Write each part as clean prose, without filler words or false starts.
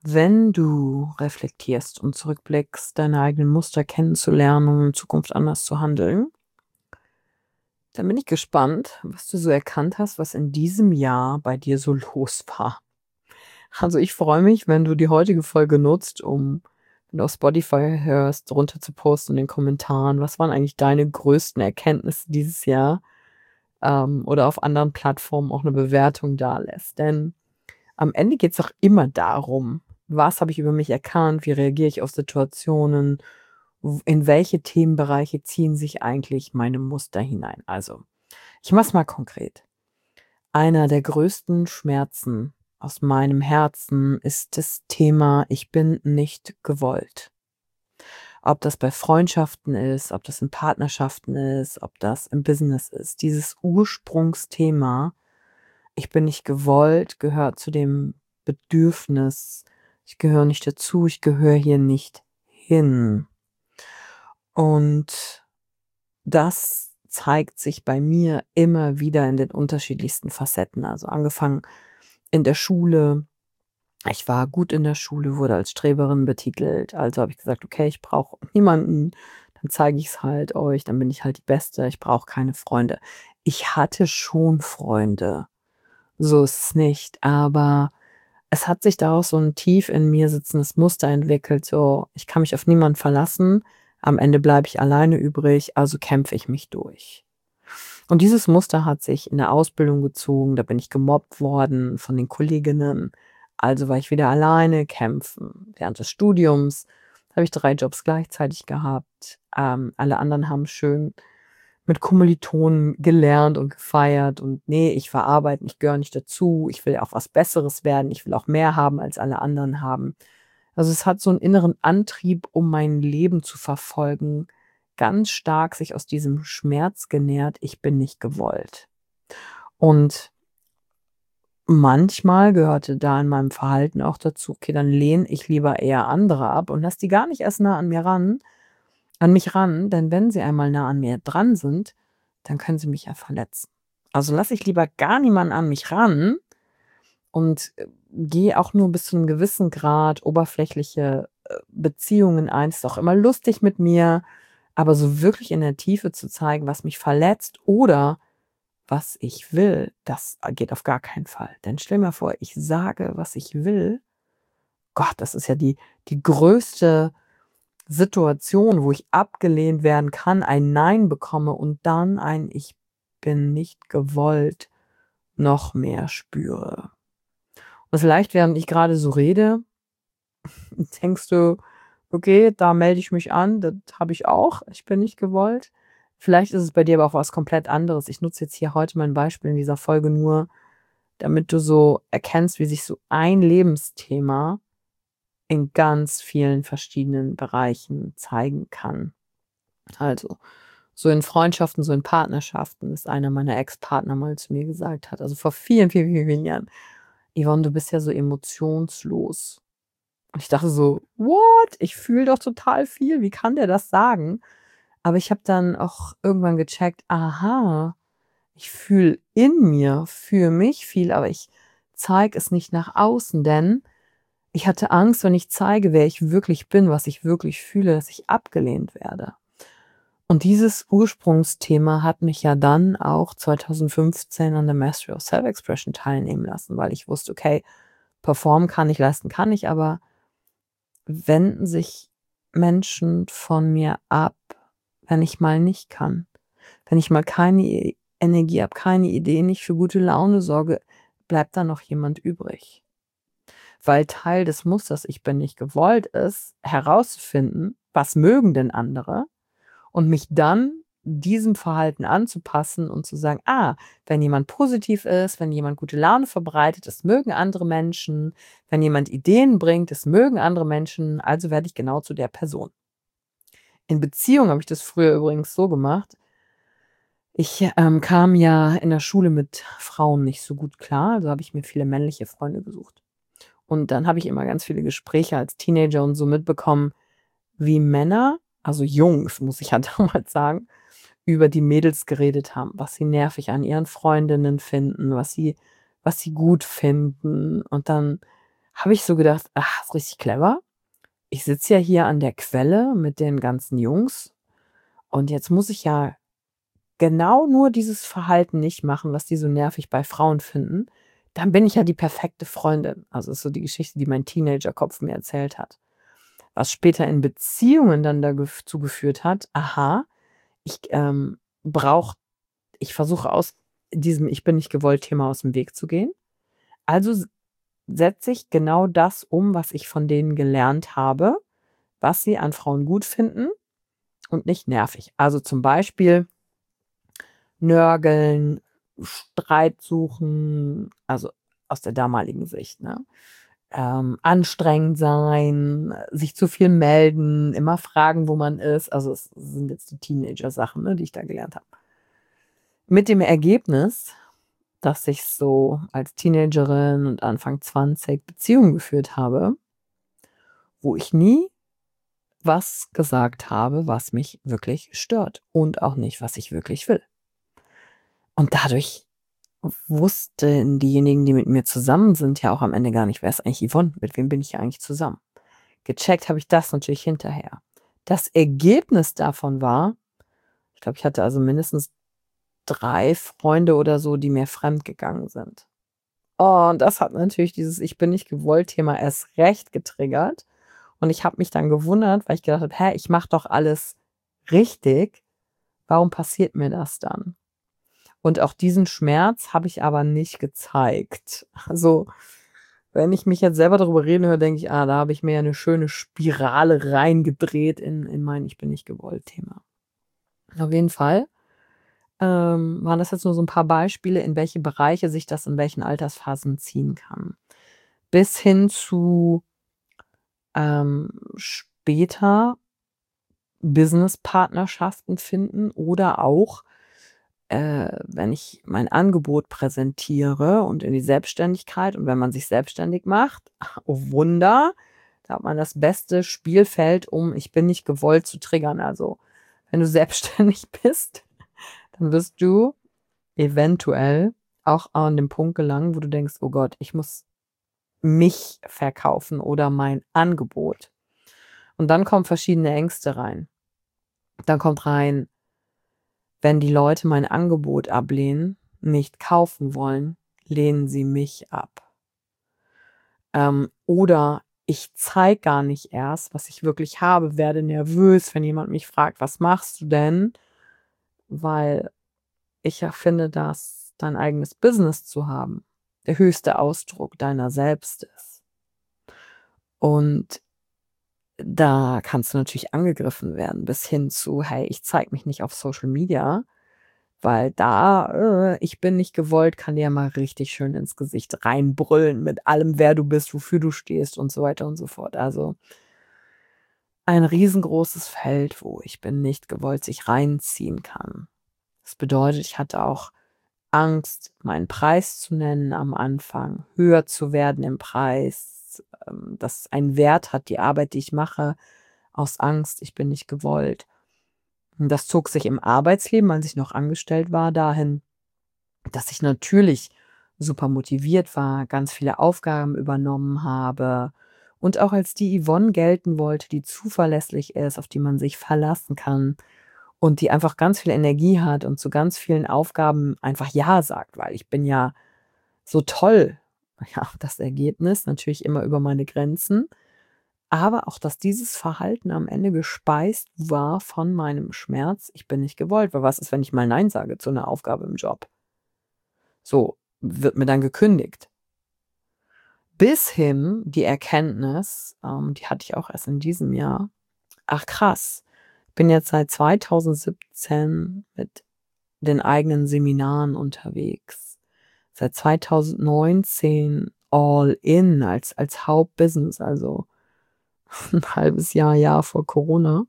Wenn du reflektierst und zurückblickst, deine eigenen Muster kennenzulernen, um in Zukunft anders zu handeln, dann bin ich gespannt, was du so erkannt hast, was in diesem Jahr bei dir so los war. Also, ich freue mich, wenn du die heutige Folge nutzt, wenn du auf Spotify hörst, drunter zu posten in den Kommentaren. Was waren eigentlich deine größten Erkenntnisse dieses Jahr? Oder auf anderen Plattformen auch eine Bewertung dalässt. Denn am Ende geht es doch immer darum: Was habe ich über mich erkannt? Wie reagiere ich auf Situationen? In welche Themenbereiche ziehen sich eigentlich meine Muster hinein? Also, ich mache es mal konkret. Einer der größten Schmerzen aus meinem Herzen ist das Thema: Ich bin nicht gewollt. Ob das bei Freundschaften ist, ob das in Partnerschaften ist, ob das im Business ist. Dieses Ursprungsthema: Ich bin nicht gewollt, gehört zu dem Bedürfnis. Ich gehöre nicht dazu, ich gehöre hier nicht hin. Und das zeigt sich bei mir immer wieder in den unterschiedlichsten Facetten. Also angefangen in der Schule. Ich war gut in der Schule, wurde als Streberin betitelt. Also habe ich gesagt: „Okay, ich brauche niemanden, dann zeige ich es halt euch, dann bin ich halt die Beste, ich brauche keine Freunde.“ Ich hatte schon Freunde, so ist es nicht, aber es hat sich daraus so 'n tief in mir sitzendes Muster entwickelt, so: Ich kann mich auf niemanden verlassen, am Ende bleibe ich alleine übrig, also kämpfe ich mich durch. Und dieses Muster hat sich in der Ausbildung gezogen, da bin ich gemobbt worden von den Kolleginnen, also war ich wieder alleine kämpfen. Während des Studiums habe ich 3 Jobs gleichzeitig gehabt, alle anderen haben schön mit Kommilitonen gelernt und gefeiert und nee, ich war arbeiten, ich gehöre nicht dazu, ich will auch was Besseres werden, ich will auch mehr haben, als alle anderen haben. Also, es hat so 'n inneren Antrieb, um mein Leben zu verfolgen, ganz stark sich aus diesem Schmerz genährt: „Ich bin nicht gewollt.“ Und manchmal gehörte da in meinem Verhalten auch dazu: Okay, dann lehne ich lieber eher andere ab und lasse die gar nicht erst nah an mich ran, denn wenn sie einmal nah an mir dran sind, dann können sie mich ja verletzen. Also, lasse ich lieber gar niemanden an mich ran und, gehe auch nur bis zu 'nem gewissen Grad oberflächliche, Beziehungen ein. Ist auch immer lustig mit mir, aber so wirklich in der Tiefe zu zeigen, was mich verletzt oder was ich will, das, geht auf gar keinen Fall. Denn stell mir vor, ich sage, was ich will. Gott, das ist ja die größte Situation, wo ich abgelehnt werden kann, ein Nein bekomme und dann ein „Ich bin nicht gewollt“ noch mehr spüre. Und vielleicht, während ich grade so rede, denkst du: „Okay, da melde ich mich an, das habe ich auch. Ich bin nicht gewollt.“ Vielleicht ist es bei dir aber auch was komplett anderes. Ich nutze jetzt hier heute mein Beispiel in dieser Folge nur, damit du so erkennst, wie sich so ein Lebensthema in ganz vielen verschiedenen Bereichen zeigen kann. Also, so in Freundschaften, so in Partnerschaften, dass einer meiner Ex-Partner mal zu mir gesagt hat, also vor vielen, vielen, vielen, vielen Jahren: „Yvonne, du bist ja so emotionslos.“ Und ich dachte so: „What? Ich fühle doch total viel. Wie kann der das sagen?“ Aber ich habe dann auch irgendwann gecheckt: Aha, ich fühle in mir für mich viel, aber ich zeige es nicht nach außen, denn ich hatte Angst, wenn ich zeige, wer ich wirklich bin, was ich wirklich fühle, dass ich abgelehnt werde. Und dieses Ursprungsthema hat mich ja dann auch 2015 an der Mastery of Self-Expression teilnehmen lassen, weil ich wusste: Okay, performen kann ich, leisten kann ich, aber wenden sich Menschen von mir ab, wenn ich mal nicht kann? Wenn ich mal keine Energie habe, keine Idee, nicht für gute Laune sorge, bleibt da noch jemand übrig? Weil Teil des Musters „Ich bin nicht gewollt“ ist, herauszufinden, was mögen denn andere? Und mich dann diesem Verhalten anzupassen und zu sagen: „Ah, wenn jemand positiv ist, wenn jemand gute Laune verbreitet, das mögen andere Menschen. Wenn jemand Ideen bringt, das mögen andere Menschen, also werde ich genau zu der Person.“ In Beziehungen habe ich das früher übrigens so gemacht. Ich, kam ja in der Schule mit Frauen nicht so gut klar, also habe ich mir viele männliche Freunde gesucht. Und dann habe ich immer ganz viele Gespräche als Teenager und so mitbekommen, wie Männer, also Jungs, muss ich ja damals sagen, über die Mädels geredet haben, was sie nervig an ihren Freundinnen finden, was sie gut finden. Und dann habe ich so gedacht: „Ach, ist richtig clever. Ich sitze ja hier an der Quelle mit den ganzen Jungs und jetzt muss ich ja genau nur dieses Verhalten nicht machen, was die so nervig bei Frauen finden. Dann bin ich ja die perfekte Freundin.“ Also, ist so die Geschichte, die mein Teenagerkopf mir erzählt hat. Was später in Beziehungen dann dazu geführt hat: Aha, ich, brauche ich versuche aus diesem „Ich bin nicht gewollt“ Thema aus dem Weg zu gehen. Also setze ich genau das um, was ich von denen gelernt habe, was sie an Frauen gut finden und nicht nervig. Also, zum Beispiel nörgeln, Streit suchen, also aus der damaligen Sicht, ne? Anstrengend sein, sich zu viel melden, immer fragen, wo man ist. Also, es sind jetzt die Teenager-Sachen, ne, die ich da gelernt habe. Mit dem Ergebnis, dass ich so als Teenagerin und Anfang 20 Beziehungen geführt habe, wo ich nie was gesagt habe, was mich wirklich stört und auch nicht, was ich wirklich will. Und dadurch wussten diejenigen, die mit mir zusammen sind, ja auch am Ende gar nicht: „Wer ist eigentlich Yvonne? Mit wem bin ich hier eigentlich zusammen?“ Gecheckt habe ich das natürlich hinterher. Das Ergebnis davon war, ich glaube, ich hatte also mindestens 3 Freunde oder so, die mir fremdgegangen sind. Und das hat natürlich dieses „Ich bin nicht gewollt“ Thema erst recht getriggert. Und ich habe mich dann gewundert, weil ich gedacht habe: „Hä, ich mache doch alles richtig. Warum passiert mir das dann?“ Und auch diesen Schmerz habe ich aber nicht gezeigt. Also, wenn ich mich jetzt selber darüber reden höre, denke ich: „Ah, da habe ich mir ja 'ne schöne Spirale reingedreht in mein „Ich bin nicht gewollt“ Thema. Auf jeden Fall, waren das jetzt nur so 'n paar Beispiele, in welche Bereiche sich das in welchen Altersphasen ziehen kann. Bis hin zu, später Businesspartnerschaften finden oder auch, wenn ich mein Angebot präsentiere und in die Selbstständigkeit und wenn man sich selbstständig macht, oh Wunder, da hat man das beste Spielfeld, um „Ich bin nicht gewollt“ zu triggern. Also, wenn du selbstständig bist, dann wirst du eventuell auch an den Punkt gelangen, wo du denkst: „Oh Gott, ich muss mich verkaufen oder mein Angebot.“ Und dann kommen verschiedene Ängste rein. Dann kommt rein: Wenn die Leute mein Angebot ablehnen, nicht kaufen wollen, lehnen sie mich ab. Oder ich zeige gar nicht erst, was ich wirklich habe, werde nervös, wenn jemand mich fragt: „Was machst du denn?“ Weil ich ja finde, dass dein eigenes Business zu haben der höchste Ausdruck deiner selbst ist. Und da kannst du natürlich angegriffen werden bis hin zu: „Hey, ich zeige mich nicht auf Social Media.“ Weil da, „Ich bin nicht gewollt“ kann dir ja mal richtig schön ins Gesicht reinbrüllen mit allem, wer du bist, wofür du stehst und so weiter und so fort. Also, ein riesengroßes Feld, wo „Ich bin nicht gewollt“ sich reinziehen kann. Das bedeutet, ich hatte auch Angst, meinen Preis zu nennen am Anfang, höher zu werden im Preis, dass es einen Wert hat, die Arbeit, die ich mache, aus Angst, ich bin nicht gewollt. Und das zog sich im Arbeitsleben, als ich noch angestellt war, dahin, dass ich natürlich super motiviert war, ganz viele Aufgaben übernommen habe und auch als die Yvonne gelten wollte, die zuverlässig ist, auf die man sich verlassen kann und die einfach ganz viel Energie hat und zu ganz vielen Aufgaben einfach ja sagt, weil ich bin ja so toll. Ja, das Ergebnis natürlich immer über meine Grenzen, aber auch, dass dieses Verhalten am Ende gespeist war von meinem Schmerz: „Ich bin nicht gewollt“, weil was ist, wenn ich mal nein sage zu 'ner Aufgabe im Job? So, wird mir dann gekündigt. Bis hin die Erkenntnis, die hatte ich auch erst in diesem Jahr: „Ach krass, bin jetzt seit 2017 mit den eigenen Seminaren unterwegs. Seit 2019 all in als Hauptbusiness, also 'n halbes Jahr vor Corona.“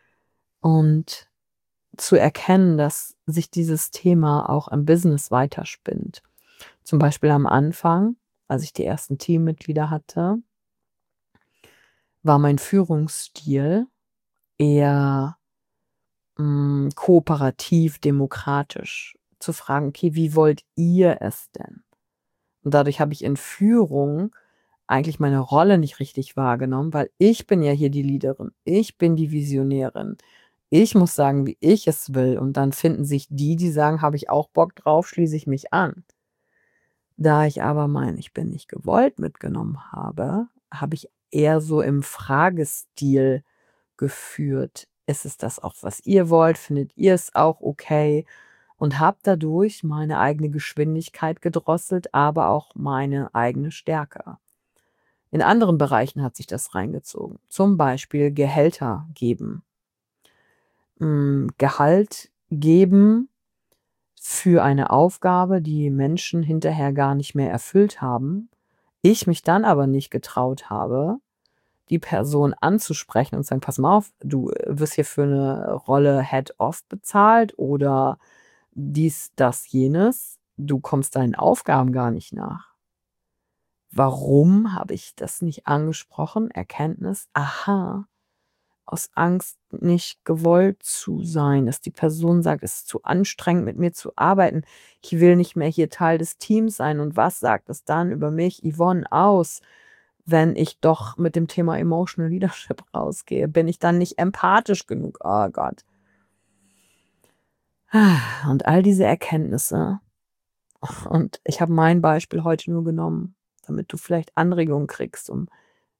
Und zu erkennen, dass sich dieses Thema auch im Business weiterspinnt. Zum Beispiel am Anfang, als ich die ersten Teammitglieder hatte, war mein Führungsstil eher, kooperativ, demokratisch. Zu fragen: „Okay, wie wollt ihr es denn?“ Und dadurch habe ich in Führung eigentlich meine Rolle nicht richtig wahrgenommen, weil ich bin ja hier die Leaderin. Ich bin die Visionärin. Ich muss sagen, wie ich es will. Und dann finden sich die, die sagen: „Habe ich auch Bock drauf, schließe ich mich an.“ Da ich aber mein „Ich bin nicht gewollt“ mitgenommen habe, habe ich eher so im Fragestil geführt. Ist es das auch, was ihr wollt? Findet ihr es auch okay? Und habe dadurch meine eigene Geschwindigkeit gedrosselt, aber auch meine eigene Stärke. In anderen Bereichen hat sich das reingezogen. Zum Beispiel Gehälter geben. Gehalt geben für eine Aufgabe, die Menschen hinterher gar nicht mehr erfüllt haben. Ich mich dann aber nicht getraut habe, die Person anzusprechen und zu sagen: „Pass mal auf, du wirst hier für 'ne Rolle Head-Off bezahlt oder dies, das, jenes. Du kommst deinen Aufgaben gar nicht nach.“ Warum habe ich das nicht angesprochen? Erkenntnis: Aha, aus Angst, nicht gewollt zu sein, dass die Person sagt: „Es ist zu anstrengend, mit mir zu arbeiten. Ich will nicht mehr hier Teil des Teams sein.“ Und was sagt es dann über mich, Yvonne, aus, wenn ich doch mit dem Thema Emotional Leadership rausgehe? Bin ich dann nicht empathisch genug? Oh Gott. Und all diese Erkenntnisse, und ich habe mein Beispiel heute nur genommen, damit du vielleicht Anregungen kriegst, um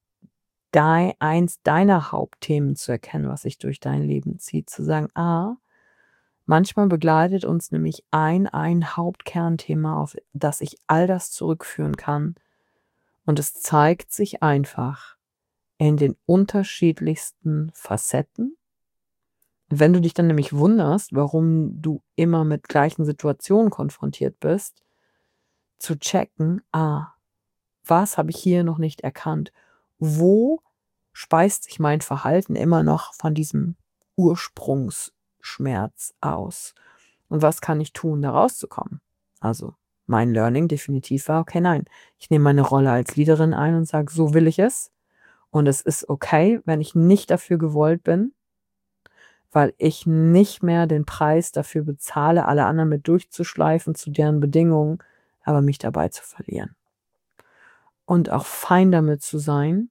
eins deiner Hauptthemen zu erkennen, was sich durch dein Leben zieht, zu sagen: manchmal begleitet uns nämlich ein Hauptkernthema, auf das ich all das zurückführen kann, und es zeigt sich einfach in den unterschiedlichsten Facetten. Wenn du dich dann nämlich wunderst, warum du immer mit gleichen Situationen konfrontiert bist, zu checken: was habe ich hier noch nicht erkannt? Wo speist sich mein Verhalten immer noch von diesem Ursprungsschmerz aus? Und was kann ich tun, da rauszukommen? Also, mein Learning definitiv war: Okay, nein, ich nehme meine Rolle als Leaderin ein und sage: „So will ich es.“ Und es ist okay, wenn ich nicht dafür gewollt bin, weil ich nicht mehr den Preis dafür bezahle, alle anderen mit durchzuschleifen zu deren Bedingungen, aber mich dabei zu verlieren. Und auch fein damit zu sein,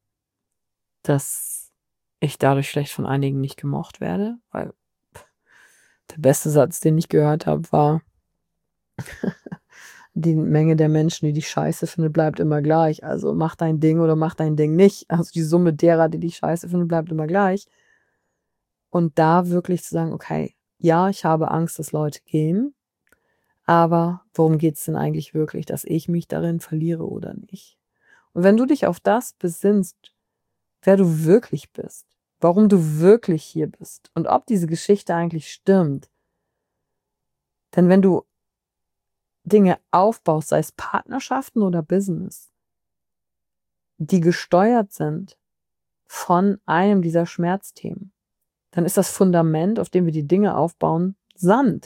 dass ich dadurch vielleicht von einigen nicht gemocht werde, weil der beste Satz, den ich gehört habe, war: „Die Menge der Menschen, die dich scheiße findet, bleibt immer gleich. Also, mach dein Ding oder mach dein Ding nicht. Also, die Summe derer, die dich scheiße finden, bleibt immer gleich.“ Und da wirklich zu sagen: „Okay, ja, ich habe Angst, dass Leute gehen, aber worum geht's denn eigentlich wirklich, dass ich mich darin verliere oder nicht?“ Und wenn du dich auf das besinnst, wer du wirklich bist, warum du wirklich hier bist und ob diese Geschichte eigentlich stimmt. Denn wenn du Dinge aufbaust, sei es Partnerschaften oder Business, die gesteuert sind von einem dieser Schmerzthemen, dann ist das Fundament, auf dem wir die Dinge aufbauen, Sand.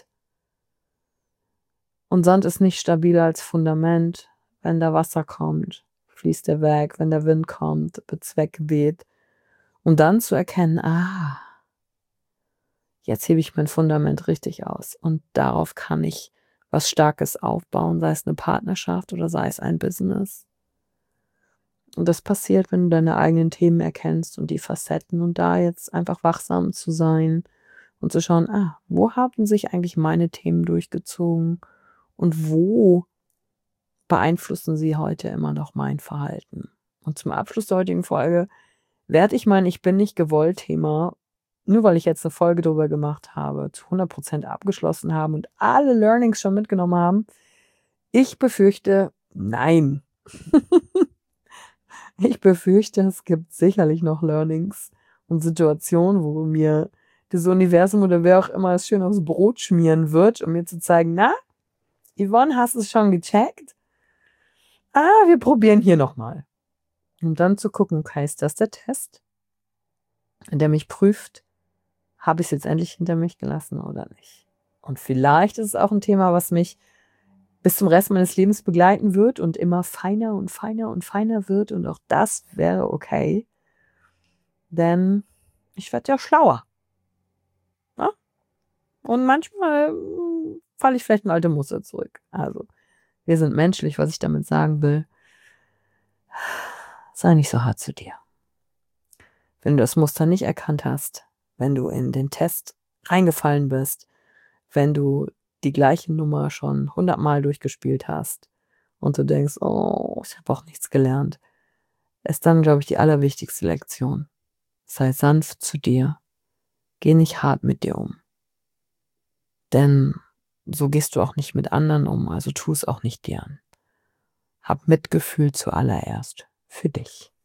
Und Sand ist nicht stabiler als Fundament. Wenn da Wasser kommt, fließt er weg. Wenn der Wind kommt, wird's weggeweht. Um dann zu erkennen: jetzt hebe ich mein Fundament richtig aus und darauf kann ich was Starkes aufbauen, sei es eine Partnerschaft oder sei es ein Business. Und das passiert, wenn du deine eigenen Themen erkennst und die Facetten, und da jetzt einfach wachsam zu sein und zu schauen: wo haben sich eigentlich meine Themen durchgezogen und wo beeinflussen sie heute immer noch mein Verhalten? Und zum Abschluss der heutigen Folge werde ich mein „Ich bin nicht gewollt“ Thema, nur weil ich jetzt eine Folge drüber gemacht habe, zu 100% abgeschlossen haben und alle Learnings schon mitgenommen haben. Ich befürchte, nein. Ich befürchte, es gibt sicherlich noch Learnings und Situationen, wo mir das Universum oder wer auch immer es schön aufs Brot schmieren wird, um mir zu zeigen: „Na, Yvonne, hast du's schon gecheckt? Wir probieren hier noch mal.“ Und dann zu gucken: Okay, ist das der Test, der mich prüft, habe ich's jetzt endlich hinter mich gelassen oder nicht? Und vielleicht ist es auch ein Thema, was mich bis zum Rest meines Lebens begleiten wird und immer feiner und feiner und feiner wird, und auch das wäre okay, denn ich werde ja schlauer, ne? Und manchmal, falle ich vielleicht in alte Muster zurück. Also, wir sind menschlich, was ich damit sagen will. sei nicht so hart zu dir. Wenn du das Muster nicht erkannt hast, wenn du in den Test reingefallen bist, wenn du die gleiche Nummer schon 100-mal durchgespielt hast und du denkst: „Oh, ich habe auch nichts gelernt", ist dann, glaube ich, die allerwichtigste Lektion. Sei sanft zu dir. Geh nicht hart mit dir um. Denn so gehst du auch nicht mit anderen um, also tu es auch nicht dir an. Hab Mitgefühl zuallererst für dich.